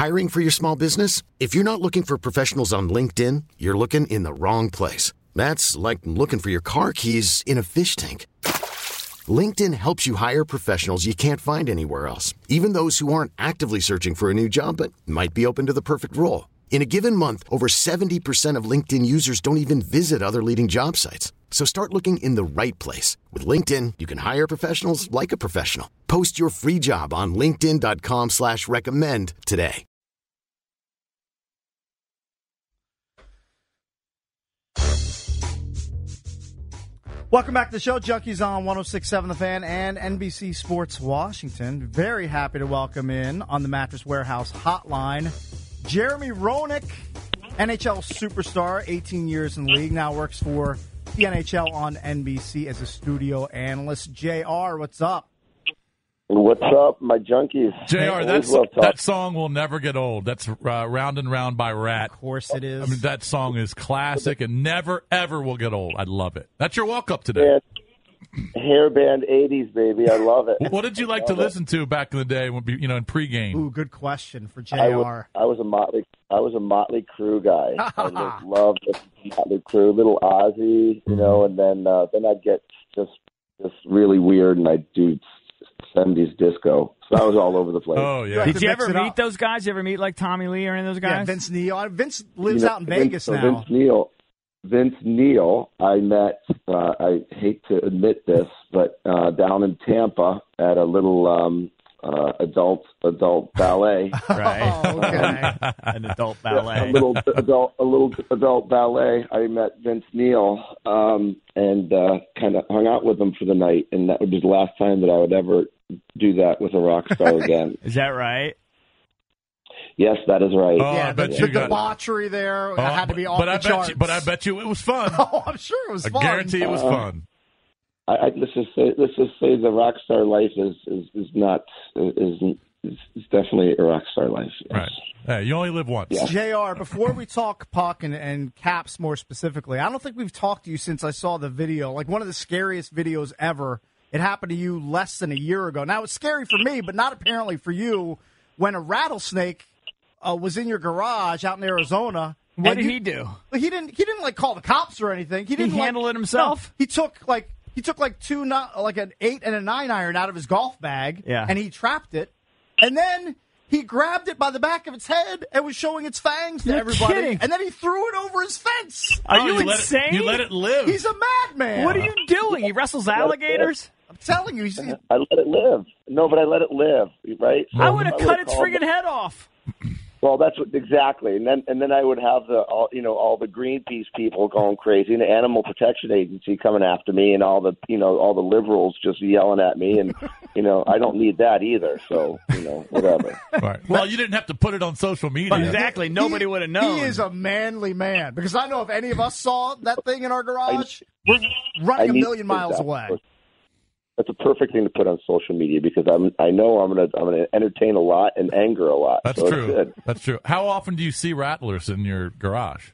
Hiring for your small business? If you're not looking for professionals on LinkedIn, you're looking in the wrong place. That's like looking for your car keys in a fish tank. LinkedIn helps you hire professionals you can't find anywhere else, even those who aren't actively searching for a new job but might be open to the perfect role. In a given month, over 70% of LinkedIn users don't even visit other leading job sites. So start looking in the right place. With LinkedIn, you can hire professionals like a professional. Post your free job on linkedin.com/recommend today. Welcome back to the show. Junkies on 106.7 The Fan and NBC Sports Washington. Very happy to welcome in on the Mattress Warehouse hotline Jeremy Roenick, NHL superstar, 18 years in the league, now works for the NHL on NBC as a studio analyst. JR, what's up? What's up, my junkies? JR, that song will never get old. That's Round and Round by Rat. Of course it is. I mean, that song is classic and never, ever will get old. I love it. That's your walk-up today. Hairband 80s, baby. I love it. What did you like to listen to back in the day, when, in pregame? Ooh, good question for JR. I was a Motley Crue guy. I just loved Motley Crue, little Ozzy, and then I'd get just really weird, and I'd do 70s disco. So I was all over the place. Oh, yeah. Did you ever meet those guys? You ever meet like Tommy Lee or any of those guys? Yeah, Vince Neil. Vince lives out in Vegas now. Vince Neil, I met, I hate to admit this, but down in Tampa at a little adult ballet. Right. Oh, okay. An adult ballet. A little adult ballet. I met Vince Neil and kind of hung out with him for the night, and that would be the last time that I would ever do that with a rock star again. Is that right? Yes, that is right. Oh, Yeah, I bet the you got debauchery there had to be off the charts. But I bet you it was fun. Oh, I'm sure it was fun. I guarantee it was fun. Let's just say the rock star life is definitely a rock star life. Yes. Right. Hey, you only live once. Yeah. JR, before we talk puck and Caps more specifically, I don't think we've talked to you since I saw the video, like one of the scariest videos ever. It happened to you less than a year ago. Now, it's scary for me, but not apparently for you, when a rattlesnake was in your garage out in Arizona. What did he do? He didn't like call the cops or anything. He didn't handle it himself? No, he took an 8 and a 9 iron out of his golf bag, and he trapped it, and then he grabbed it by the back of its head and was showing its fangs to everybody, kidding. and then he threw it over his fence. Are you insane? You let it live. He's a madman. What are you doing? He wrestles alligators? I'm telling you, I let it live. No, but I let it live, right? So I would have cut its friggin' head off. Well, that's exactly, and then I would have all the Greenpeace people going crazy, and the Animal Protection Agency coming after me, and all the liberals just yelling at me, and I don't need that either. So whatever. Right. Well, you didn't have to put it on social media. Exactly. Nobody would have known. He is a manly man, because I know if any of us saw that thing in our garage, we're running a million miles away. That's a perfect thing to put on social media, because I know I'm gonna entertain a lot and anger a lot. That's true. That's true. How often do you see rattlers in your garage?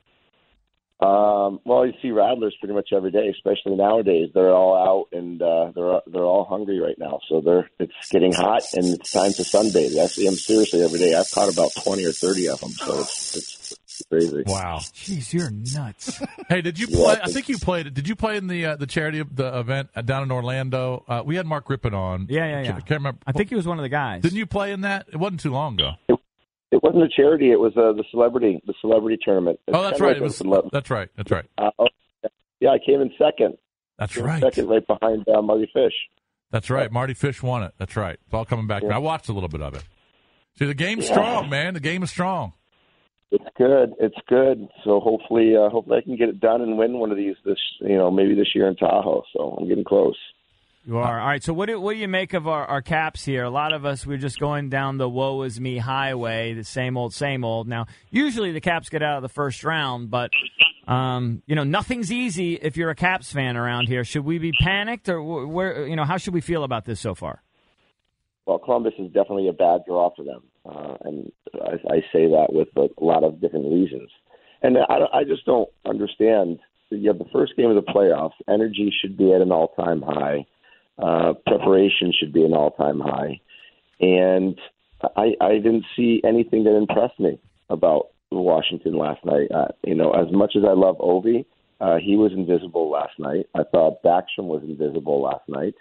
Well, you see rattlers pretty much every day, especially nowadays. They're all out and they're all hungry right now. So it's getting hot and it's time to sunbathe. I see them seriously every day. I've caught about 20 or 30 of them. So it's crazy. Wow. Jeez, you're nuts. Hey, did you play? I think you played. Did you play in the charity event down in Orlando? We had Mark Rippon on. Yeah. Can't remember. I think he was one of the guys. Didn't you play in that? It wasn't too long ago. It wasn't a charity. It was the celebrity tournament. Oh, that's right. That's right. Yeah, I came in second. That's right. Second, right behind Marty Fish. That's right. Marty Fish won it. That's right. It's all coming back. Yeah. I watched a little bit of it. See, the game's strong, man. The game is strong. It's good. So hopefully I can get it done and win one of these maybe this year in Tahoe. So I'm getting close. You are. All right, so what do you make of our Caps here? A lot of us, we're just going down the woe is me highway, the same old, same old. Now, usually the Caps get out of the first round, but, nothing's easy if you're a Caps fan around here. Should we be panicked, or how should we feel about this so far? Well, Columbus is definitely a bad draw for them, and I say that with a lot of different reasons. And I just don't understand. You have the first game of the playoffs. Energy should be at an all-time high. Preparation should be an all-time high. And I didn't see anything that impressed me about Washington last night. As much as I love Ovi, he was invisible last night. I thought Backstrom was invisible last night.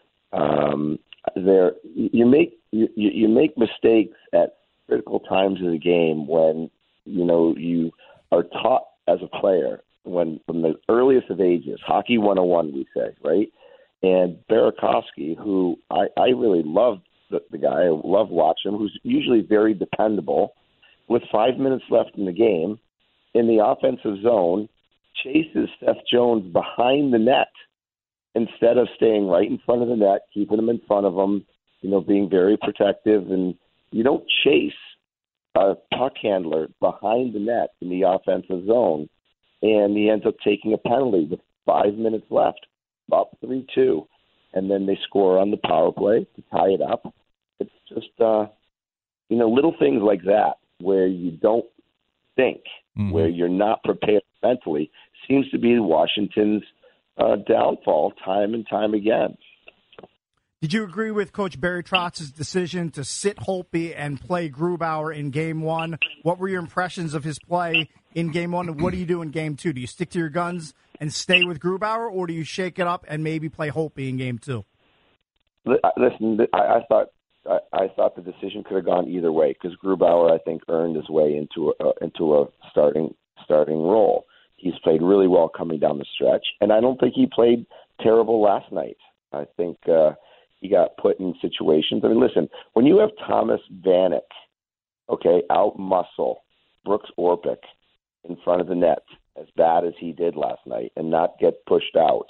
You make mistakes at critical times of the game when you are taught as a player from the earliest of ages. Hockey 101, we say, right? And Burakovsky, who I really loved the guy, I love watching him, who's usually very dependable. With 5 minutes left in the game, in the offensive zone, chases Seth Jones behind the net instead of staying right in front of the net, keeping him in front of him, being very protective. And you don't chase a puck handler behind the net in the offensive zone, and he ends up taking a penalty with 5 minutes left, up 3-2, and then they score on the power play to tie it up. It's just, little things like that where you don't think, where you're not prepared mentally, seems to be Washington's downfall time and time again. Did you agree with Coach Barry Trotz's decision to sit Holtby and play Grubauer in Game 1? What were your impressions of his play in Game 1, and what do you do in Game 2? Do you stick to your guns and stay with Grubauer, or do you shake it up and maybe play Holtby in Game 2? Listen, I thought the decision could have gone either way because Grubauer, I think, earned his way into a starting role. He's played really well coming down the stretch, and I don't think he played terrible last night. I think he got put in situations. I mean, listen, when you have Thomas Vanek, out muscle Brooks Orpik in front of the net as bad as he did last night and not get pushed out,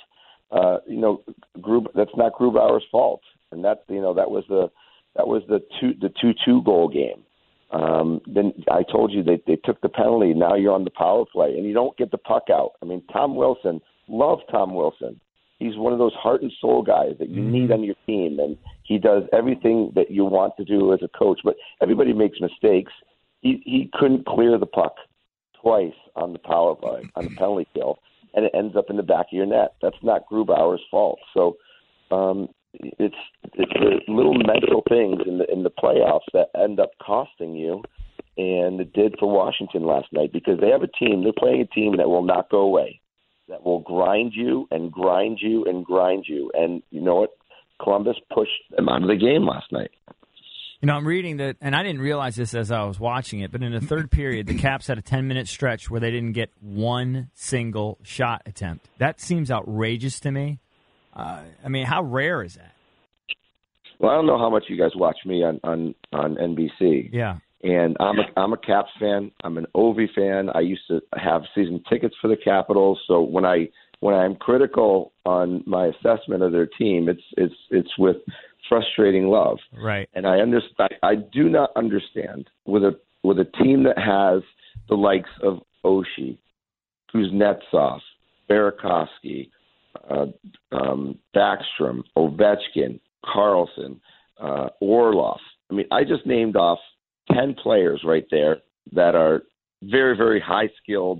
that's not Grubauer's fault, and that was the 2-2 goal game. Then I told you they took the penalty. Now you're on the power play, and you don't get the puck out. I mean, Tom Wilson, love Tom Wilson. He's one of those heart and soul guys that you need on your team, and he does everything that you want to do as a coach. But everybody makes mistakes. He couldn't clear the puck twice on the power play, on the penalty kill, and it ends up in the back of your net. That's not Grubauer's fault. So it's the little mental things in the playoffs that end up costing you, and it did for Washington last night because they have a team. They're playing a team that will not go away, that will grind you and grind you and grind you. And you know what? Columbus pushed them out of the game last night. I'm reading that, and I didn't realize this as I was watching it, but in the third period, the Caps had a 10-minute stretch where they didn't get one single shot attempt. That seems outrageous to me. How rare is that? Well, I don't know how much you guys watch me on NBC. Yeah. And I'm a Caps fan. I'm an Ovi fan. I used to have season tickets for the Capitals. So when I'm critical on my assessment of their team, it's with frustrating love. Right. And I do not understand with a team that has the likes of Oshie, Kuznetsov, Burakovsky, Backstrom, Ovechkin, Carlson, Orlov. I mean, I just named off 10 players right there that are very, very high skilled.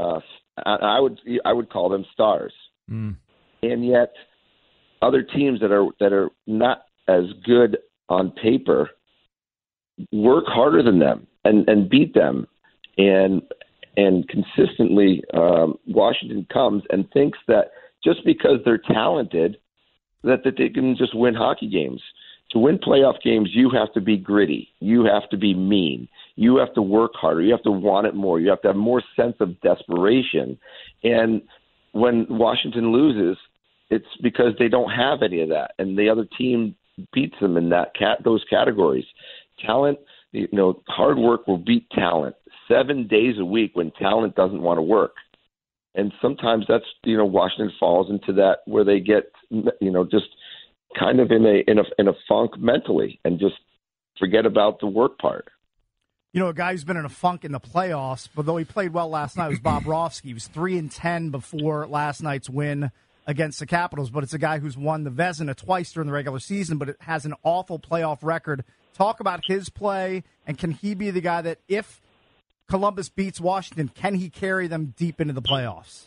I would call them stars. And yet, other teams that are not as good on paper work harder than them and beat them, and consistently Washington comes and thinks that just because they're talented that they can just win hockey games. To win playoff games, you have to be gritty. You have to be mean. You have to work harder. You have to want it more. You have to have more sense of desperation. And when Washington loses, it's because they don't have any of that, and the other team beats them in those categories. Talent, hard work will beat talent 7 days a week when talent doesn't want to work. And sometimes that's, Washington falls into that where they get, just kind of in a funk mentally and just forget about the work part. A guy who's been in a funk in the playoffs, but though he played well last night, was Bobrovsky. He was 3-10 before last night's win against the Capitals, but it's a guy who's won the Vezina twice during the regular season, but it has an awful playoff record. Talk about his play, and can he be the guy that if Columbus beats Washington, can he carry them deep into the playoffs?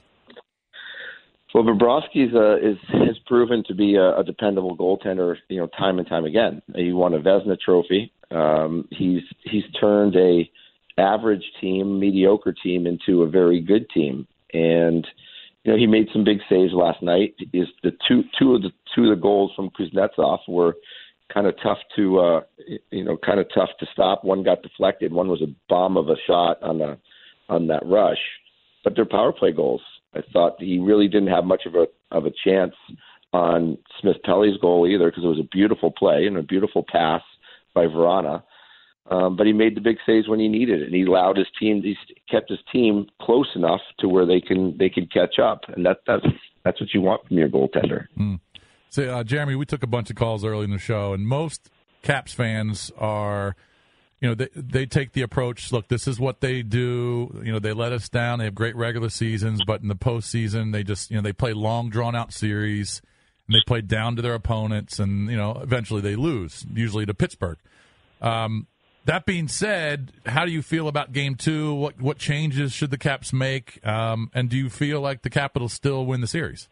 Well, Bobrovsky has proven to be a dependable goaltender, time and time again. He won a Vezina trophy He's turned a average team, mediocre team, into a very good team, and he made some big saves last night. Is the two of the goals from Kuznetsov were kind of tough to stop. One got deflected. One was a bomb of a shot on that rush, but they're power play goals. I thought he really didn't have much of a chance on Smith Pelly's goal either, because it was a beautiful play and a beautiful pass by Vrana. But he made the big saves when he needed it, and he allowed his team. He kept his team close enough to where they can catch up, and that's what you want from your goaltender. So, Jeremy, we took a bunch of calls early in the show, and most Caps fans are, they take the approach, look, this is what they do. They let us down. They have great regular seasons, but in the postseason, they just, they play long, drawn-out series, and they play down to their opponents, and, eventually they lose, usually to Pittsburgh. That being said, how do you feel about Game 2? What changes should the Caps make? And do you feel like the Capitals still win the series?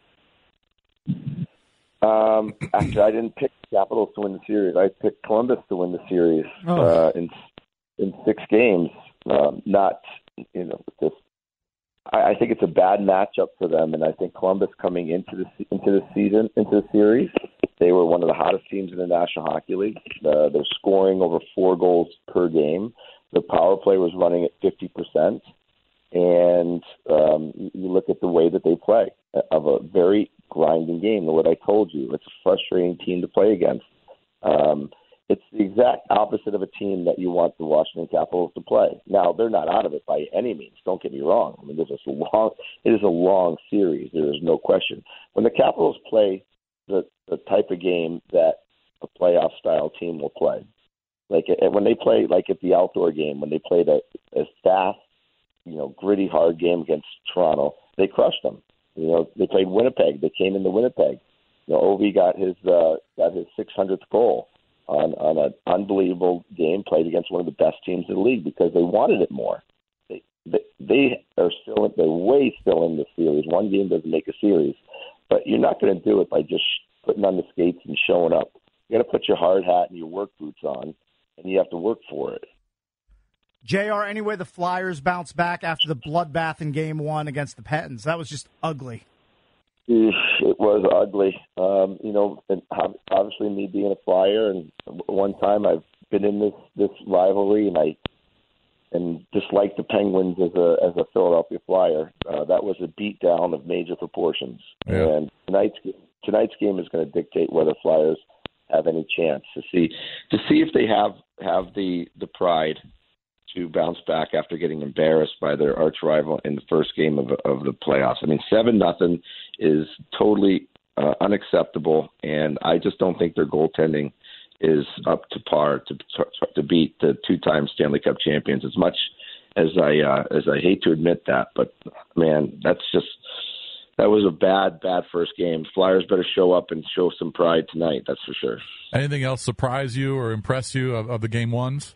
Actually, I didn't pick the Capitals to win the series. I picked Columbus to win the series in 6 games. I think it's a bad matchup for them, and I think Columbus coming into the series, they were one of the hottest teams in the National Hockey League. They're scoring over 4 goals per game. The power play was running at 50%, and you look at the way that they play, of a very grinding game. What I told you, it's a frustrating team to play against. It's the exact opposite of a team that you want the Washington Capitals to play. Now, they're not out of it by any means. Don't get me wrong. I mean, it is a long series. There is no question. When the Capitals play the type of game that a playoff-style team will play, like when they play, like at the outdoor game, when they played a fast, gritty, hard game against Toronto, they crushed them. They played Winnipeg. They came into Winnipeg. Ovi got his 600th goal on an unbelievable game played against one of the best teams in the league because they wanted it more. They are still in the series. One game doesn't make a series, but you're not going to do it by just putting on the skates and showing up. You got to put your hard hat and your work boots on, and you have to work for it. JR, anyway, the Flyers bounce back after the bloodbath in Game 1 against the Penguins. That was just ugly. It was ugly. And obviously me being a Flyer, and one time I've been in this rivalry, and dislike the Penguins as a Philadelphia Flyer. That was a beatdown of major proportions. Yeah. And tonight's game is going to dictate whether Flyers have any chance to see if they have the pride to bounce back after getting embarrassed by their arch rival in the first game of the playoffs. I mean, 7-0 is totally unacceptable, and I just don't think their goaltending is up to par to beat the 2-time Stanley Cup champions. As much as I hate to admit that, but man, that was a bad first game. Flyers better show up and show some pride tonight. That's for sure. Anything else surprise you or impress you of the game ones?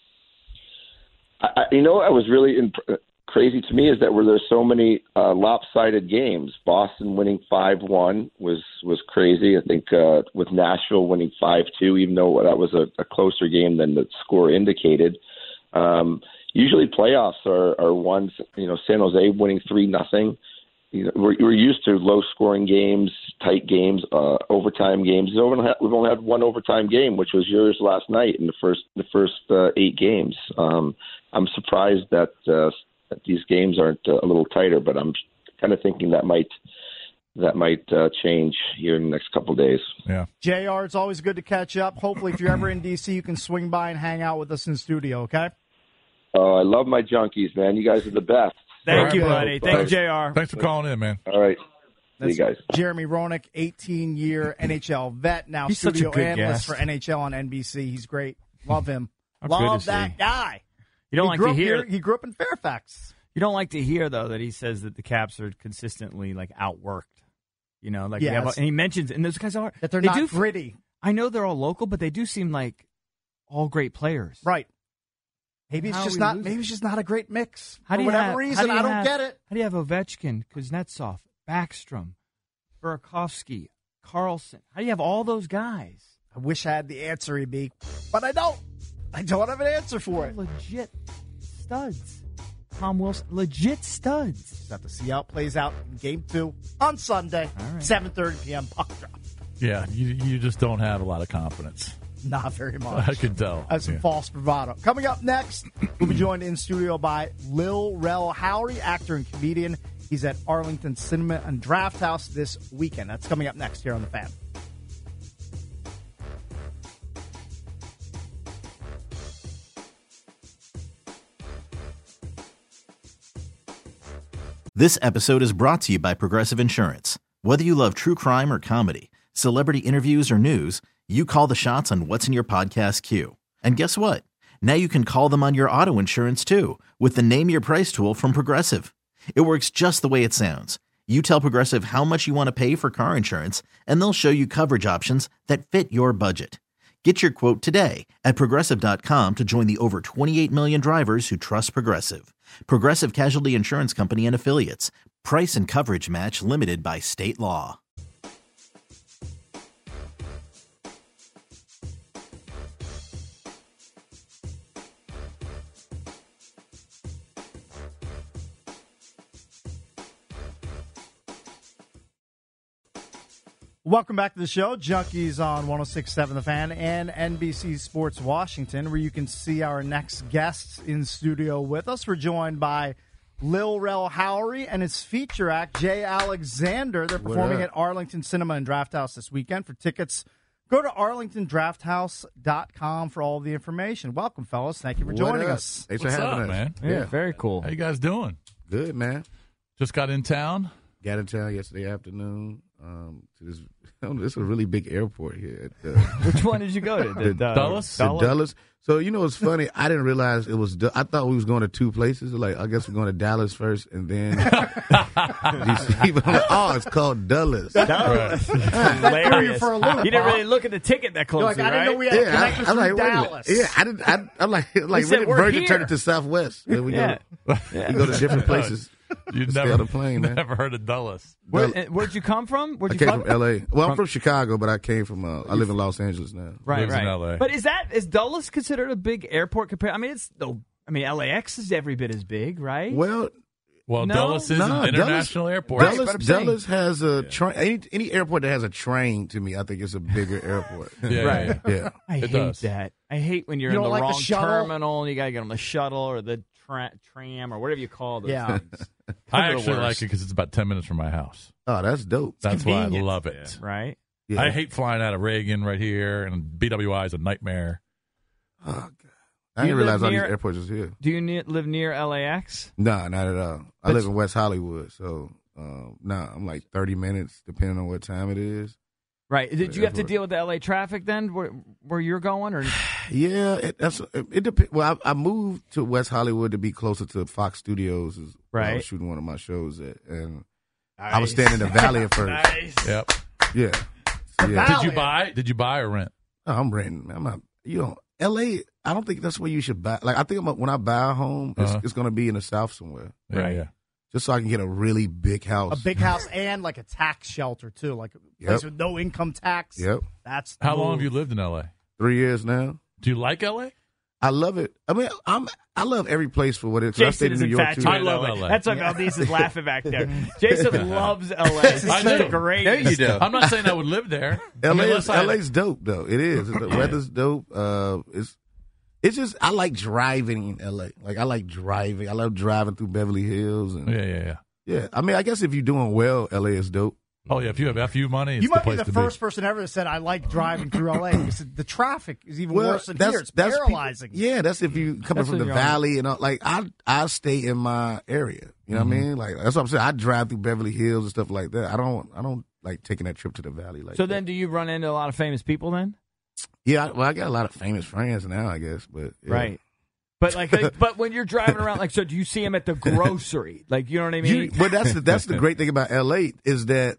What was really crazy to me is that there's so many lopsided games. Boston winning 5-1 was crazy. I think with Nashville winning 5-2, even though that was a closer game than the score indicated. Usually playoffs are ones. San Jose winning 3-0. We're used to low-scoring games, tight games, overtime games. We've only had one overtime game, which was yours last night in the first 8 games. I'm surprised that these games aren't a little tighter, but I'm kind of thinking that might change here in the next couple of days. Yeah, JR, it's always good to catch up. Hopefully, if you're ever in D.C., you can swing by and hang out with us in studio. Okay. Oh, I love my Junkies, man. You guys are the best. Thank you, buddy. Thank you, JR. Thanks for calling in, man. All right. That's See you guys. Jeremy Roenick, 18-year NHL vet, now He's studio such a good analyst guest. for NHL on NBC. He's great. Love him. That's Love good to that see. guy. You don't like to hear. He grew up in Fairfax. You don't like to hear though that he says that the Caps are consistently outworked. Yes. And he mentions, and those guys are That they're they not gritty. I know they're all local, but they do seem like all great players. Right. Maybe it's How just are we not. losing? Maybe it's just not a great mix. How do For you whatever have- reason, I don't get it. How do you have Ovechkin, Kuznetsov, Backstrom, Burakovsky, Carlson? How do you have all those guys? I wish I had the answer, EB, but I don't. I don't have an answer for it. Legit studs. Tom Wilson, legit studs. Just have to see how it plays out in Game 2 on Sunday, 7:30 p.m. puck drop. Yeah, you just don't have a lot of confidence. Not very much. I can tell. That's some false bravado. Coming up next, we'll be joined in studio by Lil Rel Howery, actor and comedian. He's at Arlington Cinema and Draft House this weekend. That's coming up next here on The Fan. This episode is brought to you by Progressive Insurance. Whether you love true crime or comedy, celebrity interviews or news, you call the shots on what's in your podcast queue. And guess what? Now you can call them on your auto insurance too with the Name Your Price tool from Progressive. It works just the way it sounds. You tell Progressive how much you want to pay for car insurance, and they'll show you coverage options that fit your budget. Get your quote today at Progressive.com to join the over 28 million drivers who trust Progressive. Progressive Casualty Insurance Company and Affiliates. Price and coverage match limited by state law. Welcome back to the show. Junkies on 106.7 The Fan and NBC Sports Washington, where you can see our next guests in studio with us. We're joined by Lil Rel Howery and his feature act, Jay Alexander. They're performing at Arlington Cinema and Draft House this weekend. For tickets, go to arlingtondrafthouse.com for all the information. Welcome, fellas. Thank you for joining us. Thanks for having us, man. Yeah, very cool. How you guys doing? Good, man. Just got in town? Got in town yesterday afternoon to this. This is a really big airport here. Which one did you go to? Dulles? Dulles. So, it's funny. I didn't realize it was – I thought we was going to two places. Like, I guess we're going to Dallas first and then DC. But I'm like, oh, it's called Dulles. Hilarious. For a loop, You didn't really look at the ticket that closely, I didn't know we had connections I'm from like, wait a minute. Dallas. Yeah, I'm like when said, did "We're Virgin here." turn it to Southwest? And we go to different places. You Stay on the plane, man. never heard of Dulles. Where'd you come from? I came from L.A. Well, I'm from Chicago, but I came from I live in Los Angeles now. Right. Lives in LA. But is Dulles considered a big airport compared? I mean, LAX is every bit as big, right? Well, Well, No. Dulles is an international airport. Right, but I'm saying- Dulles has a train. Any airport that has a train, to me, I think is a bigger airport. Yeah. Yeah. I It hate does. that. I hate when you're You in don't the like the wrong shuttle? terminal and you got to get on the shuttle or the tram or whatever you call those Yeah. things. I They're the actually like worst. it because it's about 10 minutes from my house. Oh, that's dope. That's why I convenient. love it. Right? Yeah. I hate flying out of Reagan right here, and BWI is a nightmare. Oh, God. You I didn't realize live all these near- airports was here. Do you live near LAX? Nah, not at all. I But- live in West Hollywood, so I'm like 30 minutes, depending on what time it is. Right. Did you have to airport. deal with the LA traffic then, where you're going, or Yeah, it depends. Well, I moved to West Hollywood to be closer to Fox Studios, is where I Right. was shooting one of my shows at, and I was staying in the Valley at first. Nice. Yep. Yeah. So, yeah. Valley. Did you buy or rent? Oh, I'm renting. I'm not. L.A. I don't think that's where you should buy. Like, I think when I buy a home, it's going to be in the South somewhere, Yeah, yeah. just so I can get a really big house. A big house and like a tax shelter, too. Like a place with no income tax. Yep. That's How long have you lived in L.A.? 3 years now. Do you like L.A.? I love it. I mean, I love every place for what it is. I Jason stayed is in New York too. infatuated. I love LA. LA. That's why Valdez is laughing back there. Jason loves LA. I do. Great. There you do. I'm not saying I would live there. LA's dope though. It is. The weather's dope. It's just I like driving in LA. Like I like driving. I love driving through Beverly Hills and Yeah. I mean, I guess if you're doing well, LA is dope. Oh, yeah. If you have FU money, it's You might be place the to first person ever that said, I like driving through LA because the traffic is even worse than here. It's paralyzing. Yeah, that's if you coming from the when you're valley and all. Like I stay in my area. You know what I mean? Like that's what I'm saying. I drive through Beverly Hills and stuff like that. I don't like taking that trip to the valley. Like So that. then, do you run into a lot of famous people then? Yeah, I got a lot of famous friends now, I guess. But yeah. Right. But but when you're driving around, so do you see them at the grocery? Like, you know what I mean? But that's the great thing about LA is that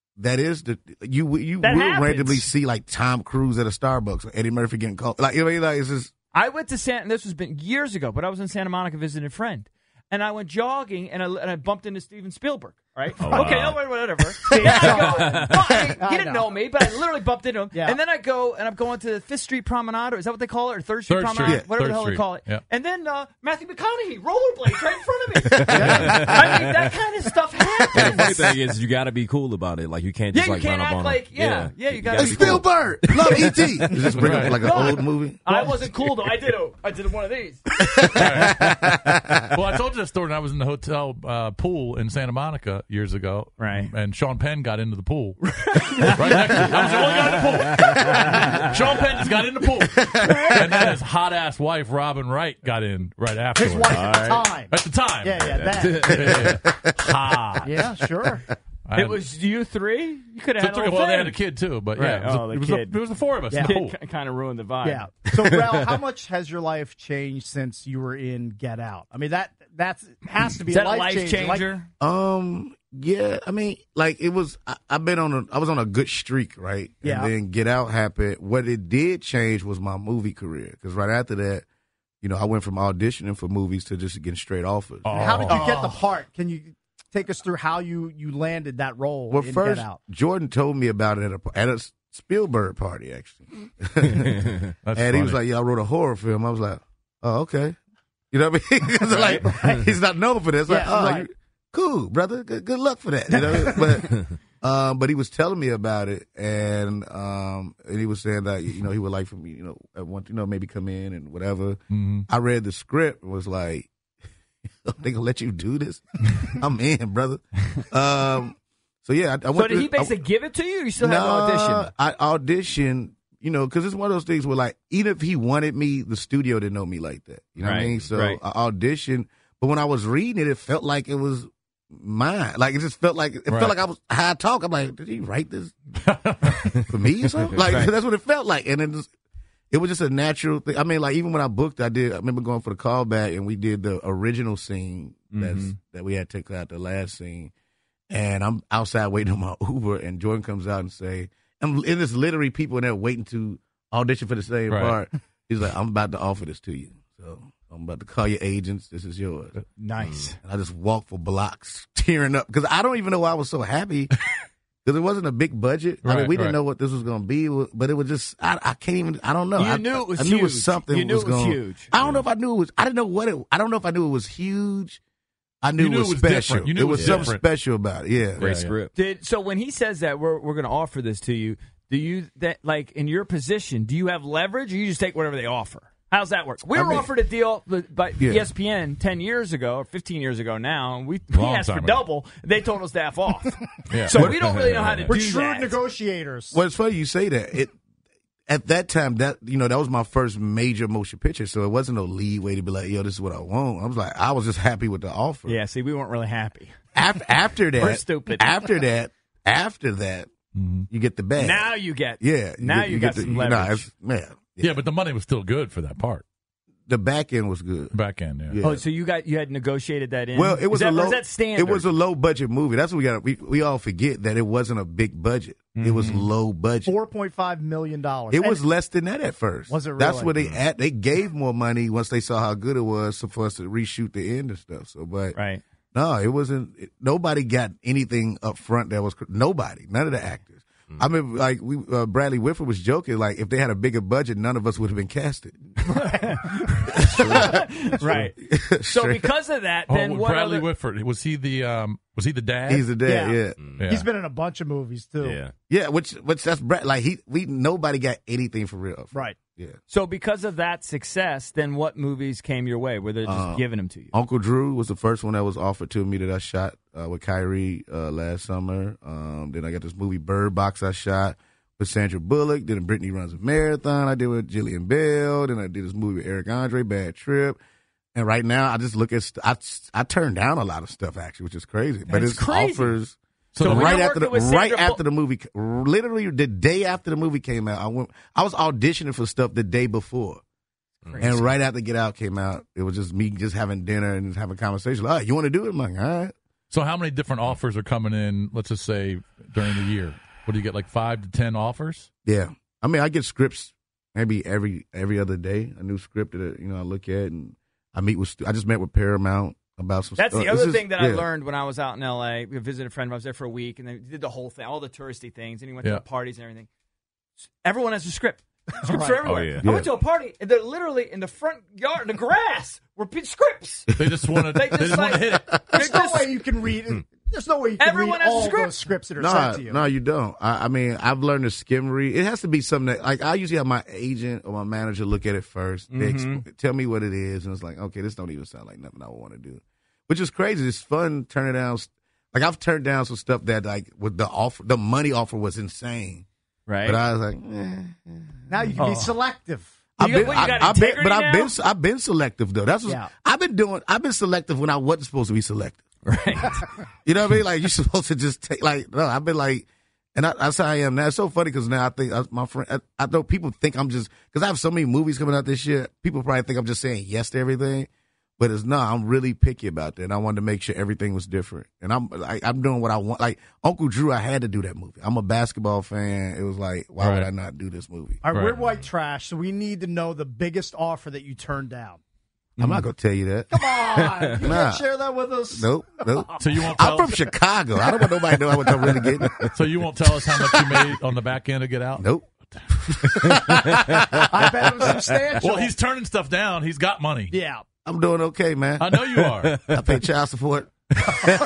you will happens. randomly see like Tom Cruise at a Starbucks or Eddie Murphy getting called. Like, you know what I mean? Like, it's just I went to this has been years ago, but I was in Santa Monica visiting a friend, and I went jogging, and I bumped into Steven Spielberg. right? Oh, okay, wow. no, whatever. Then I go, no, I mean, he didn't know me, but I literally bumped into him. Yeah. And then I go, and I'm going to the 5th Street Promenade, or is that what they call it? Or 3rd Street Third Promenade? Street. Whatever Third the hell Street. they call it. Yeah. And then Matthew McConaughey, rollerblades right in front of me. I mean, that kind of stuff happens. And the funny thing is, you got to be cool about it. Like, you can't just Yeah, you like can't run up act on like, him. you gotta Hey, be cool. Spielberg, love E.T. You just bring up like an old movie. I wasn't cool, though. I did one of these. Well, I told you that story when I was in the hotel pool in Santa Monica years ago. Right. And Sean Penn got into the pool. Right next to me. I was the only guy in the pool. Sean Penn just got in the pool. And then his hot-ass wife, Robin Wright, got in right afterwards. His wife at the time. At the time. Yeah, Hot. yeah, sure. I- It was you three? You could have so had a three, whole well, they thing. had a kid, too. But, Right. yeah, Oh, the it was kid. it was the four of us Yeah. in the pool. Kind of ruined the vibe. Yeah. So, Rel, how much has your life changed since you were in Get Out? I mean, that's has to be Is that a a life life changer? Yeah, I mean, like it was. I was on a good streak, right? Yeah. And then Get Out happened. What it did change was my movie career, because right after that, I went from auditioning for movies to just getting straight offers. How did you get the part? Can you take us through how you landed that role Well, in first, Get Out? Jordan told me about it at a Spielberg party, actually. That's And he was funny. like, "Yeah, I wrote a horror film." I was like, "Oh, okay." You know what I mean? 'Cause like, he's not known for this. Like, Yeah, oh, right. cool, brother. Good luck for that. But he was telling me about it, and he was saying that he would like for me, at one, maybe come in and whatever. Mm-hmm. I read the script and was like, "They gonna let you do this?" I'm in, brother. So yeah, I went. So did through- he basically give it to you, or you still had to Nah, audition? I auditioned, because it's one of those things where, like, even if he wanted me, the studio didn't know me like that. You know what I Right, mean? So right. I auditioned, but when I was reading it, it felt like it was mine. Like, it just felt like I was how I talk. I'm like, did he write this for me or something? Like, that's what it felt like, and it was just a natural thing. I mean, like, even when I booked, I remember going for the callback, and we did the original scene that we had to take out, the last scene. And I'm outside waiting on my Uber, and Jordan comes out and and there's literally people in there waiting to audition for the same Right. part. He's like, "I'm about to offer this to you. So I'm about to call your agents. This is yours." Nice. And I just walked for blocks, tearing up, because I don't even know why I was so happy. Because it wasn't a big budget. I mean, Right, we didn't right. know what this was going to be, but it was just, I can't even, I don't know. You knew it was I knew it was huge. something. You knew was it was going, huge. I don't know if I knew it was, I didn't know what it, I don't know if I knew it was huge. I knew You it was different. special. You knew it it was was something different. special about it. Yeah. Great Yeah. script. So when he says that we're going to offer this to you, do you like in your position? Do you have leverage, or you just take whatever they offer? How's that work? We were offered a deal by ESPN 10 years ago or 15 years ago now, and we Long asked for time ago. double. They told us to F off. Yeah. So we don't really know how to We're do shrewd that. negotiators. Well, it's funny you say that. At that time, that was my first major motion picture, so it wasn't no leeway to be like, "Yo, this is what I want." I was just happy with the offer. Yeah, see, we weren't really happy. After that, We're stupid. After that, you get the bag. Now you get Yeah. Now you got some leverage. Man. Yeah, but the money was still good for that part. The back end was good. Back end, yeah. Yeah. Oh, so you had negotiated that in? Well, it was is that, a low. or is that standard? It was a low budget movie. That's what we all forget, that it wasn't a big budget. It was low budget. $4.5 million. It was less than that at first. Was it That's really? what they gave more money once they saw how good it was for us to reshoot the end and stuff. So, but right. no, it wasn't. Nobody got anything up front that was nobody. None of the actors. I mean, like Bradley Whitford was joking. Like, if they had a bigger budget, none of us would have been casted. Right. So because of that, then what Bradley other... Whitford, was he the dad? He's the dad. Yeah. Yeah. He's been in a bunch of movies too. Yeah. Yeah, which that's Brad. Like nobody got anything for real. Right. Yeah. So because of that success, then what movies came your way? Were they just giving them to you? Uncle Drew was the first one that was offered to me that I shot with Kyrie last summer. Then I got this movie Bird Box I shot with Sandra Bullock. Then Brittany Runs a Marathon I did with Jillian Bell. Then I did this movie with Eric Andre, Bad Trip. And right now I just look at I turn down a lot of stuff actually, which is crazy. But That's it's crazy. offers. So So when right you're after working with Sandra after the movie, literally the day after the movie came out, I was auditioning for stuff the day before. And right after Get Out came out, it was just me just having dinner and having a conversation. Like, you want to do it? I'm like, all right. So how many different offers are coming in, let's just say, during the year? What do you get, like 5 to 10 offers? Yeah. I mean, I get scripts maybe every other day, a new script that I look at, and I just met with Paramount about some That's stuff. the other thing that I learned when I was out in L.A. We visited a friend. I was there for a week, and they did the whole thing, all the touristy things, and he went to the parties and everything. Everyone has a script. Scripts are everywhere. Oh, yeah. I went to a party, and they're literally in the front yard, in the grass, were scripts. They just want to. They just want to hit it. There's no way you can read it. There's no way you can Everyone read has a all script. those scripts that are sent to you. No, you don't. I mean, I've learned to skim read. It has to be something that, like, I usually have my agent or my manager look at it first. They tell me what it is, and it's like, okay, this don't even sound like nothing I would want to do. Which is crazy. It's fun turning down. Like, I've turned down some stuff that, like, with the money offer was insane. Right. But I was like, Now you can be selective. I've been selective though. That's what I've been doing. I've been selective when I wasn't supposed to be selective. Right. You know what I mean? Like, you're supposed to just take, like, no, I've been like, and that's how I am now. It's so funny because now I think my friend, I know people think I'm just, because I have so many movies coming out this year, people probably think I'm just saying yes to everything. But it's not. I'm really picky about that. And I wanted to make sure everything was different. And I'm doing what I want. Like, Uncle Drew, I had to do that movie. I'm a basketball fan. It was like, why would I not do this movie? All right, we're white trash, so we need to know the biggest offer that you turned down. I'm not going to tell you that. Come on. You can't share that with us. Nope. So you won't tell I'm from Chicago. I don't want nobody to know what I'm really getting. So you won't tell us how much you made on the back end to get out? Nope. I bet it was substantial. Well, he's turning stuff down. He's got money. Yeah. I'm doing okay, man. I know you are. I pay child support. That's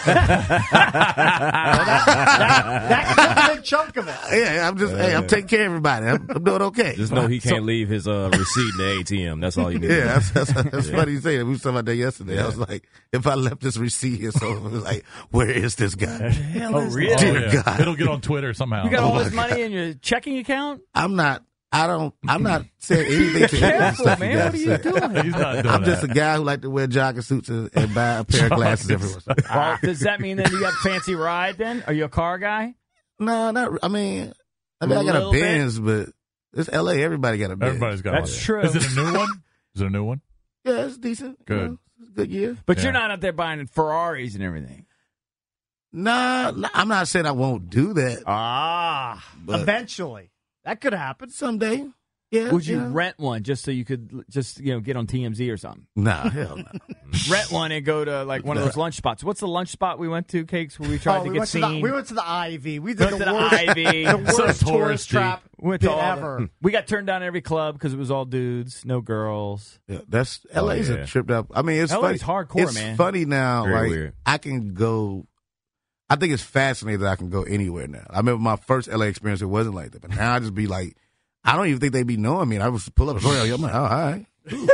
a big chunk of it. Yeah, I'm taking care of everybody. I'm doing okay. Just know he can't leave his receipt in the ATM. That's all you need. Yeah, that's funny you say that. We were talking about that yesterday. I was like, if I left this receipt here, so it was like, where is this guy? Oh, really? Dear God. It'll get on Twitter somehow. You got all this money in your checking account? I'm not saying anything to Careful, stuff man. you What guys are you say. doing? He's not doing I'm just that. a guy who like to wear jogging suits and buy a pair of glasses every once in a while. Well, does that mean then you got a fancy ride then? Are you a car guy? No, not. I mean, I A got a little bit? Benz, but it's L.A. Everybody got a Benz. Everybody's got That's one. true. Is it a new one? Is it a new one? Yeah, it's decent. Good. You know, it's a good year. But Yeah. you're not out there buying Ferraris and everything. Nah, I'm not saying I won't do that. But Eventually. That could happen. someday. Yeah. Would you yeah. rent one just so you could just get on TMZ or something? Nah, hell no. Rent one and go to like one of those lunch spots. What's the lunch spot we went to, Cakes, where we tried to get seen? We went to the Ivy. We did Went the to the worst, Ivy. the worst So tourist touristy. trap Went to bit all ever. We got turned down at every club because it was all dudes, no girls. Yeah, that's LA's yeah. a tripped up. I mean, it's LA's funny. hardcore, it's man. funny now. Very like weird. I can go. I think it's fascinating that I can go anywhere now. I remember my first LA experience; it wasn't like that, but now I just be like, I don't even think they be knowing me. And I was pull up, I'm like, oh, all right.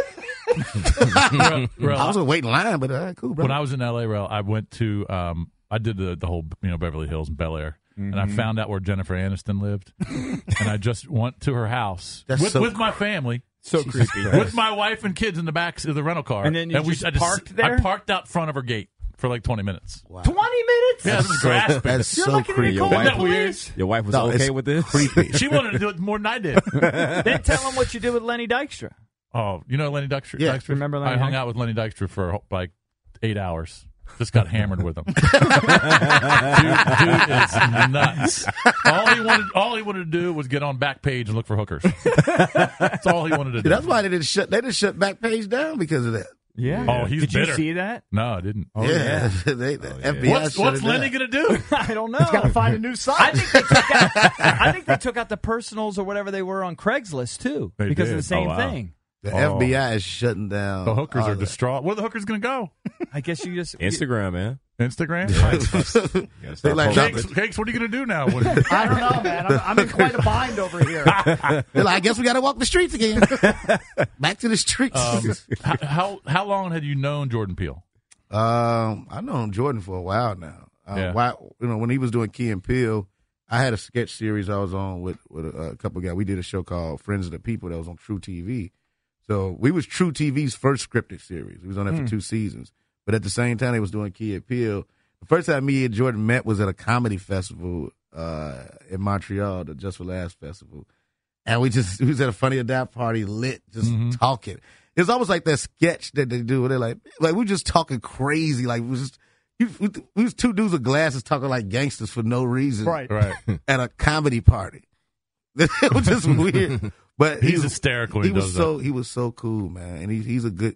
Rel, I was gonna wait in line, but all right, cool, bro. when I was in LA, Rel, I went to I did the whole Beverly Hills and Bel Air, and I found out where Jennifer Aniston lived, and I just went to her house That's with my family. So creepy. With my wife and kids in the back of the rental car, And then you just I parked there? I parked out front of her gate for like 20 minutes. Wow. 20 minutes? Yeah, this is grasping. That's You're so lucky to creepy. call Isn't the that police. Your wife was No, okay it's with this? creepy. She wanted to do it more than I did. Then tell them what you did with Lenny Dykstra. Oh, you know Lenny Dykstra? Yeah. Dykstra? Remember Lenny I hung Dykstra? out with Lenny Dykstra for like 8 hours. Just got hammered with him. dude is nuts. All he wanted to do was get on Backpage and look for hookers. That's all he wanted to do. That's why they didn't shut Backpage down because of that. Yeah. Oh, he's Did bitter. you see that? No, I didn't. Oh, yeah, yeah. the FBI What's shut it Lenny down. gonna do? I don't know. He's got to find a new I site. think they took out the personals or whatever they were on Craigslist too, They because did. of the same Oh, wow. thing. The Oh. FBI is shutting down. The hookers all are that. distraught. Where are the hookers gonna go? I guess you just Instagram, man. Instagram? Gotta They start like posting. Cakes, what are you gonna do now? I don't know, man. I'm in quite a bind over here. They're like, I guess we got to walk the streets again. Back to the streets. How long had you known Jordan Peele? I've known Jordan for a while now. Yeah. When he was doing Key and Peele, I had a sketch series I was on with a couple of guys. We did a show called Friends of the People that was on True TV. So we was True TV's first scripted series. We was on there for 2 seasons. But at the same time, they was doing Key and Peele. The first time me and Jordan met was at a comedy festival in Montreal, the Just for Laughs festival. And we was at a Funny or Die party, lit, just talking. It's almost like that sketch that they do where they're like we just talking crazy. Like we was 2 dudes with glasses talking like gangsters for no reason. Right. At a comedy party. It was just weird. But He's hysterical when he does that. He was so cool, man. And he's a good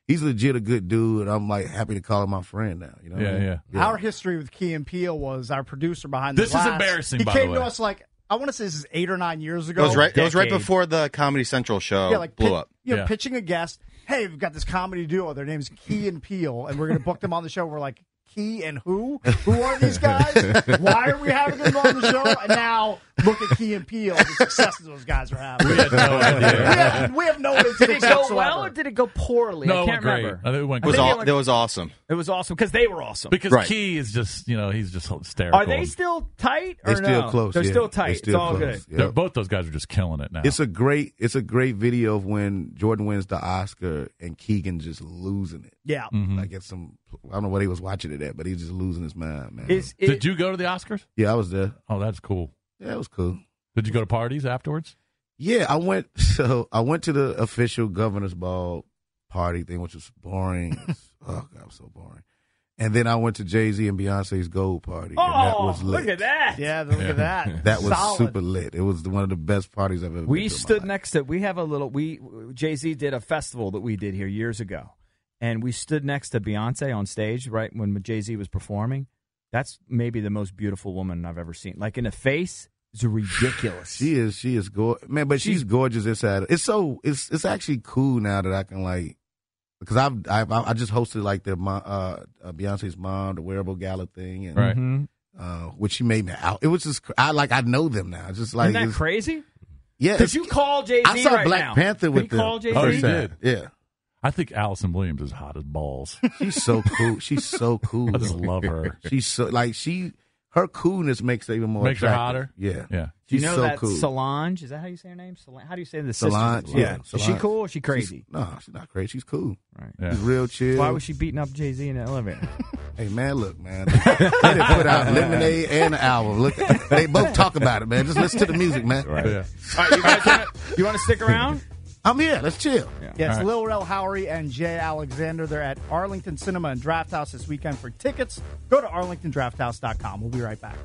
he's legit a good dude, and I'm like happy to call him my friend now. You know? Yeah. Our history with Key and Peele was our producer behind the This glass. is embarrassing, He by the came to way. us like, I want to say this is 8 or 9 years ago. It was right Decade. before the Comedy Central show Yeah, like blew up. Yeah. pitching a guest. Hey, we've got this comedy duo. Their name's Key and Peele, and we're going to book them on the show. We're like, Key and who? Who are these guys? Why are we having them on the show? And now look at Key and Peele, the successes those guys are having. We had no idea. We have no Did it intent go whatsoever. well or did it go poorly? No, I it can't went great. remember. I think it went It was great. that was awesome. It was awesome because they were awesome. Because Right. Key is just, he's just hysterical. Are they still tight or They're still no? close. They're yeah. still tight. They're still it's all close. good. Yeah. Both those guys are just killing it now. It's a great video of when Jordan wins the Oscar and Keegan just losing it. Yeah. Like at I don't know what he was watching it at, but he's just losing his mind, man. Did you go to the Oscars? Yeah, I was there. Oh, that's cool. Yeah, it was cool. Did you go to parties afterwards? Yeah, I went to the official governor's ball party thing, which was boring. Oh God, it was so boring. And then I went to Jay-Z and Beyonce's gold party, and that was lit. Look at that. Yeah, look at that. That was Solid. super lit. It was one of the best parties I've ever been We to in my stood life. next to. We have a little. Jay-Z did a festival that we did here years ago, and we stood next to Beyonce on stage right when Jay-Z was performing. That's maybe the most beautiful woman I've ever seen. Like in the face, it's ridiculous. She is gorgeous, man. But she's gorgeous inside. It's actually cool now that I can like, because I just hosted like the Beyonce's mom, the wearable gala thing, and Right. which she made me out. It was just I know them now. Just like Isn't that crazy? yeah. Could you call Jay-Z I saw right Black now? Panther Could with you them. call Jay-Z? Oh, you did? Yeah. I think Allison Williams is hot as balls. She's so cool. She's so cool. I just love her. She's so like her coolness makes her even more Makes her attractive. hotter? Yeah. Yeah. Do you She's know so that cool. Solange? Is that how you say her name? How do you say the Solange, sister? yeah. Is she Solange. cool or is she crazy? No, she's not crazy. She's cool. Right. Yeah. She's real chill. Why was she beating up Jay-Z in the elevator? Hey man, look, man. They done put out Lemonade and an album. Look, they both talk about it, man. Just listen to the music, man. Yeah. All right, you guys you want to stick around? I'm here. Let's chill. Yeah, it's All right. Lil Rel Howery and Jay Alexander. They're at Arlington Cinema and Draft House this weekend. For tickets, go to arlingtondrafthouse.com. We'll be right back.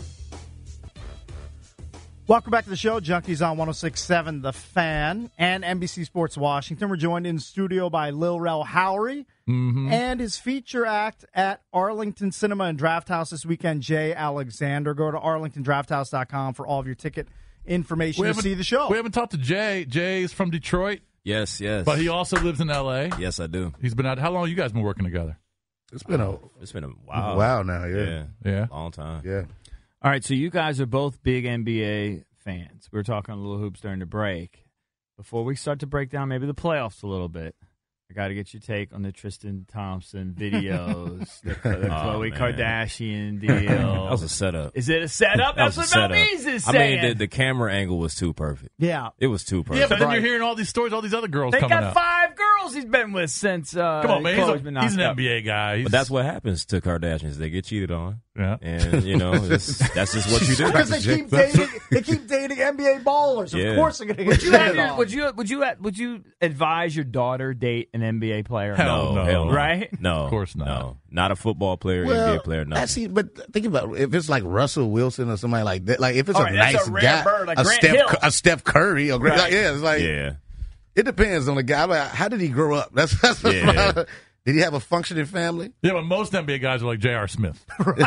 Welcome back to the show. Junkies on 106.7 The Fan and NBC Sports Washington. We're joined in studio by Lil Rel Howery and his feature act at Arlington Cinema and Draft House this weekend, Jay Alexander. Go to arlingtondrafthouse.com for all of your ticket information to see the show. We haven't talked to Jay. Jay's from Detroit, Yes. but he also lives in L.A. Yes, I do. He's been out. How long have you guys been working together? It's been a while. while now. Yeah. Yeah. Long time. Yeah. All right, so you guys are both big NBA fans. We were talking a little hoops during the break. Before we start to break down maybe the playoffs a little bit, I got to get your take on the Tristan Thompson videos, the Khloe man. Kardashian deal. That was a setup. Is it a setup? That That's was what a Melvise setup. is I saying. mean, the camera angle was too perfect. Yeah. It was too perfect. Yeah, but then Right. you're hearing all these stories, all these other girls they coming got out. 5 girls he's been with since Come on, man. Khloe's been knocked He's an up. NBA guy. But that's what happens to Kardashians. They get cheated on. Yeah. And, that's just what you do. Because they keep dating NBA ballers. Of Yeah. course they're going to get Would you, have cheated your, on. would you advise your daughter date an NBA player? Hell no. Hell no. Right? No. Of course not. No. Not a football player, Well, NBA player, no. actually, but think about it. If it's like Russell Wilson or somebody like that, like if it's All a right, that's nice a rare guy, bird, like Grant Hill. a Steph Curry, or Right. like, yeah, it's like Yeah. it depends on the guy. Like, how did he grow up? That's Yeah. Did he have a functioning family? Yeah, but most NBA guys are like J.R. Smith.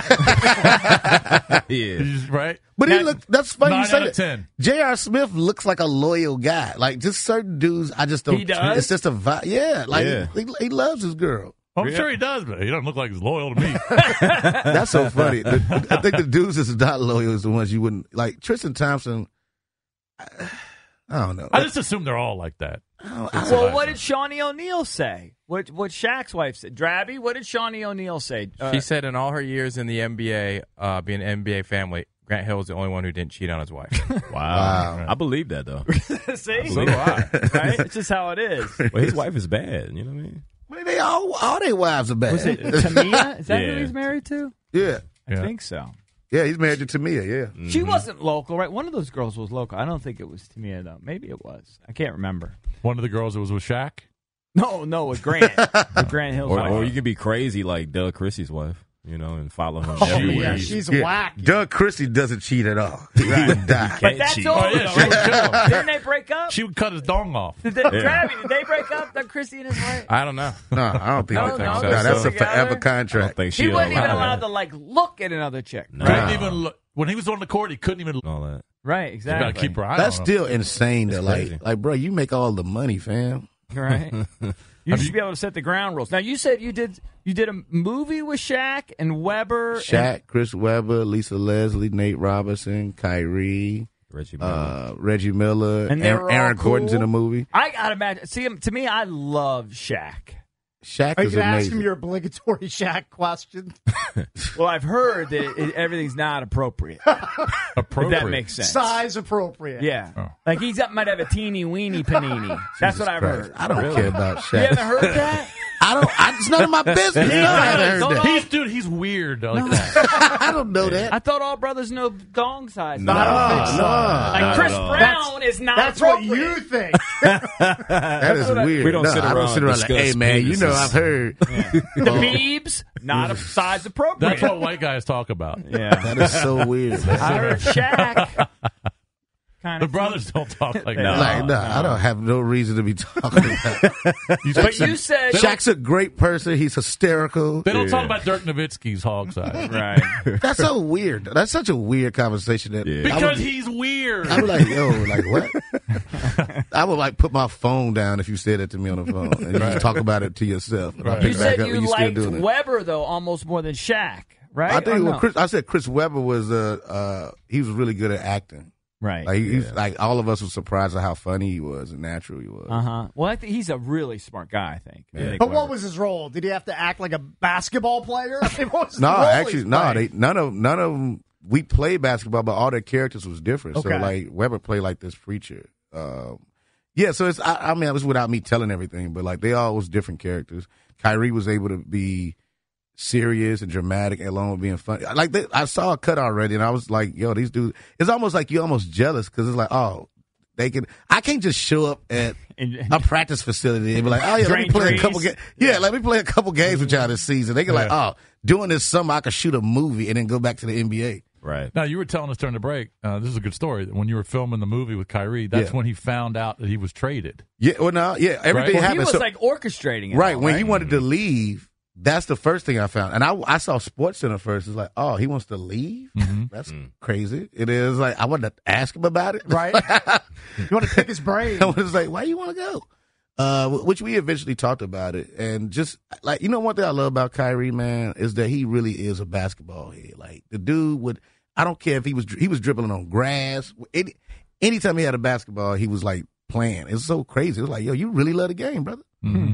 Yeah. Right? But he looked. That's funny. 9 you say out of that. 10. J.R. Smith looks like a loyal guy. Like just certain dudes, I just don't. He does? It's just a vibe. Yeah, like Yeah. He loves his girl. I'm sure he does, but he doesn't look like he's loyal to me. That's so funny. I think the dudes that's not loyal is the ones you wouldn't like. Tristan Thompson. I don't know. I just assume they're all like that. Well, what did Shawnee O'Neal say? What Shaq's wife said? Drabby, what did Shawnee O'Neal say? She said in all her years in the NBA, being an NBA family, Grant Hill was the only one who didn't cheat on his wife. Wow. I believe that, though. See? So do I. Right? It's just how it is. Well, his wife is bad. You know what I mean? Well, they all their wives are bad. Was it Tamia? Is that who Yeah. he's married to? Yeah, I Yeah. think so. yeah. He's married to Tamia. Yeah. She wasn't local, right? One of those girls was local. I don't think it was Tamia, though. Maybe it was. I can't remember. One of the girls that was with Shaq. No, with Grant. With Grant Hill's wife. Or you can be crazy like Doug Christie's wife. and follow him Oh, everywhere. yeah, she's whack. Doug Christie doesn't cheat at all. He would die. But that's cheat. over. Oh, yeah, though, she would right? kill him. Didn't they break up? She would cut his dong off. Did they break up? Doug Christie and his wife. I don't know. No, I don't think No, so. no, No, they're that's still a forever together? I don't contract. think He she wasn't even allowed allowed to look at another chick. No. Couldn't even look. When he was on the court, he couldn't even look. all that. Right, You exactly. got to keep her eye That's on him. still insane. That crazy. bro, you make all the money, fam. right. You should be able to set the ground rules. Now you said you did a movie with Shaq and Weber. Shaq, Chris Webber, Lisa Leslie, Nate Robinson, Kyrie, Reggie Miller. Reggie Miller, And they were all Aaron Gordon's cool? in the movie. I gotta imagine. See, to me, I love Shaq. Shaq Are you is going to ask amazing. him your obligatory Shaq question? Well, I've heard that everything's not appropriate. Appropriate. If that makes sense. Size appropriate. Yeah. Oh. Like might have a teeny weeny panini. That's what I've Christ. heard. I don't care about You Shaq. haven't heard that? It's none of my business. No, I haven't heard that. He's weird like that. I don't know that. I thought all brothers know dong size. No. I don't think so. Like Chris no. Brown is not That's what appropriate. you think. That is weird. We don't sit I don't around sit around like, and hey, man, you know discuss I've heard. The Beebs, not a size appropriate. That's what white guys talk about. Yeah. That is so weird. Man. I heard Shaq. Kind The of brothers don't talk like No. that. I don't have no reason to be talking about it. But you said Shaq's a great person. He's hysterical. They don't talk about Dirk Nowitzki's hog size. right. That's so weird. That's such a weird conversation. That Yeah. Because he's weird. I was like, yo, like what? I would like put my phone down if you said that to me on the phone and you just talk about it to yourself. And I Right. pick You back said up you and you still liked doing it. Weber though almost more than Shaq, right? I Or think no? I said Chris Webber was he was really good at acting. Right. Like he's like all of us were surprised at how funny he was and natural he was. Well, I think he's a really smart guy. I think. Yeah. But what was his role? Did he have to act like a basketball player? I mean, what was the No, role actually, he's no. playing? None of them. We played basketball, but all their characters was different. Okay. So like Weber played like this preacher. Yeah, so it's. I mean, it was without me telling everything, but like they all was different characters. Kyrie was able to be serious and dramatic along with being funny. Like I saw a cut already, and I was like, "Yo, these dudes." It's almost like you're almost jealous because it's like, "Oh, they can." I can't just show up at a practice facility and be like, "Oh yeah, let me play a couple games." Yeah, let me play a couple games with y'all this season. They can like, "Oh, doing this summer, I could shoot a movie and then go back to the NBA." Right. Now, you were telling us during the break, this is a good story, when you were filming the movie with Kyrie, that's when he found out that he was traded. Yeah, well, no, yeah, everything Well, he happened. was So- like orchestrating it. right, all, when he wanted to leave, that's the first thing I found. And I saw SportsCenter first. It's like, oh, he wants to leave? That's crazy. It is like, I wanted to ask him about it. Right? You want to pick his brain. I was like, why you want to go? Which we eventually talked about it. And just like, one thing I love about Kyrie, man, is that he really is a basketball head. Like the dude would, I don't care if he was dribbling on grass. Anytime he had a basketball, he was like playing. It's so crazy. It was like, yo, you really love the game, brother.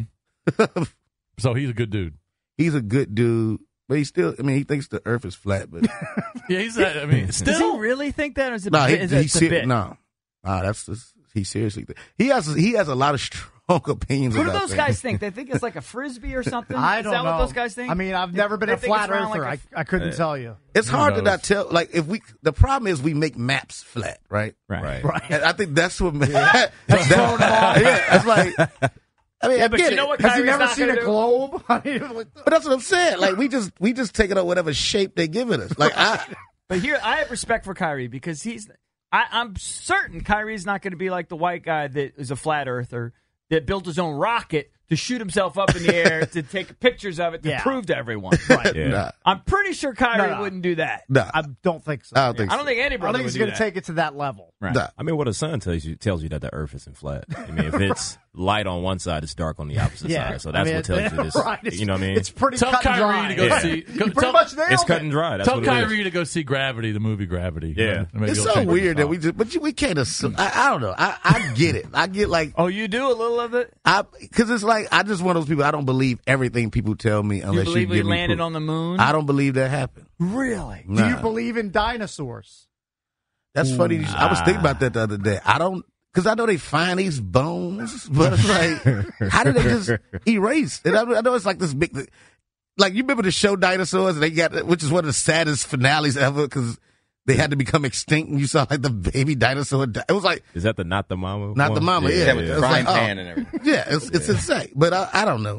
So he's a good dude. He's a good dude, but he thinks the earth is flat, but Yeah, he's. I mean, Does still. he really think that? Or is it, no, is it a bit? he seriously. He has a lot of strong opinions. What do about those things. guys think? They think it's like a frisbee or something. I Is don't that know. what those guys think? I mean, I've never been They a think it's flat round earther. like I couldn't tell you. It's hard to knows? not tell. Like the problem is we make maps flat, right? right. And I think that's what. It's like. I mean, Yeah, I but get you know it. what? Has he Kyrie's never not seen gonna a do? globe? I mean, like, But that's what I'm saying. Like we just take it on whatever shape they giving us. Like But here, I have respect for Kyrie because I'm certain Kyrie's not going to be like the white guy that is a flat earther that built his own rocket to shoot himself up in the air to take pictures of it to Yeah. prove to everyone. right. Yeah. nah, I'm pretty sure Kyrie No. wouldn't do that. nah, I don't think so. I don't think I don't think I anybody don't think would he's do going that. to take it to that level. Right. nah. I mean, what the sun tells you that the Earth isn't flat. I mean, if it's light on one side, it's dark on the opposite Yeah. side. So that's I mean, what tells you this. right. It's- You know what I mean? It's pretty Tell cut and Kyrie dry. to go Yeah. see. You pretty much nailed It's it. cut and dry. That's Tell what it is. Kyrie to go see Gravity, the movie Gravity. Yeah. Maybe It's he'll so change his weird that thought. we can't assume. I don't know. I get it. I get like Oh, you do a little of it? because it's like I just one of those people. I don't believe everything people tell me You unless you, believe we give me landed proof. on the moon? I don't believe that happened. Really? Do you Nah. believe in dinosaurs? That's funny. I was thinking about that the other day. I don't, because I know they find these bones, but it's like, how did they just erase? And I know it's like this big, like you remember the show Dinosaurs, and they got, which is one of the saddest finales ever because they had to become extinct, and you saw like the baby dinosaur. It was like Is that the Not the Mama? not the one? mama, yeah. with It the was frying like, pan and everything. Yeah, it's insane. But I don't know.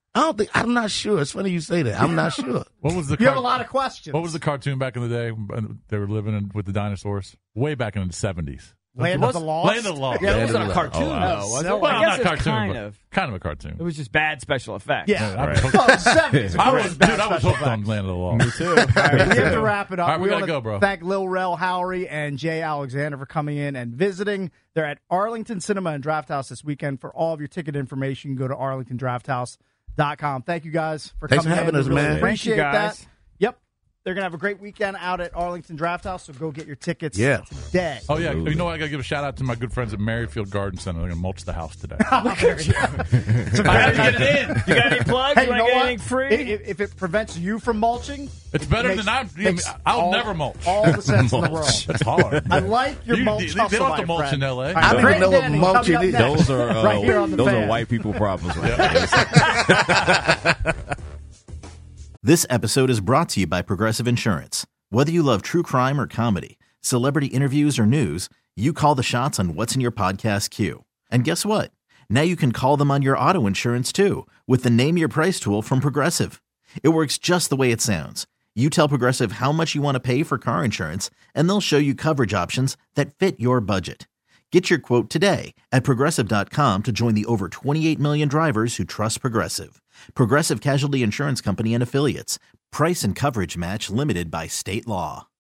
I'm not sure. It's funny you say that. I'm not sure. What was the? You have a lot of questions. What was the cartoon back in the day? They were living with the dinosaurs way back in the 70s. Land of the Lost? Land of the Lost. Yeah, it wasn't a cartoon, wow. though, was it? Well, I guess not it's cartoon, kind of a cartoon. It was just bad special effects. Yeah. I was hooked- Well, 70s. I was hooked on Land of the Lost. Me too. All right, we have to wrap it up. All right, we gotta wanna go, bro. Thank Lil Rel Howery and Jay Alexander for coming in and visiting. They're at Arlington Cinema and Draft House this weekend. For all of your ticket information, go to arlingtondrafthouse.com. Thank you guys for Thanks coming for having in. us, We really man. Appreciate Thank you, guys. that. Yep. They're going to have a great weekend out at Arlington Draft House, so go get your tickets today. Oh, yeah. You know what? I got to give a shout out to my good friends at Merrifield Garden Center. They're going to mulch the house today. I have to get it in. You got any plugs? Hey, you you want know to get what? anything free? If it prevents you from mulching, It's better makes- than makes I'll never mulch. all the sense in the world. That's hard. I like your mulch They hustle, don't have to my mulch friend. in L.A. All I don't Craig even know what Denning mulching coming is. up next. Those are right here on the those Fan. are white people problems right there. This episode is brought to you by Progressive Insurance. Whether you love true crime or comedy, celebrity interviews or news, you call the shots on what's in your podcast queue. And guess what? Now you can call them on your auto insurance too with the Name Your Price tool from Progressive. It works just the way it sounds. You tell Progressive how much you want to pay for car insurance, and they'll show you coverage options that fit your budget. Get your quote today at Progressive.com to join the over 28 million drivers who trust Progressive. Progressive Casualty Insurance Company and Affiliates. Price and coverage match limited by state law.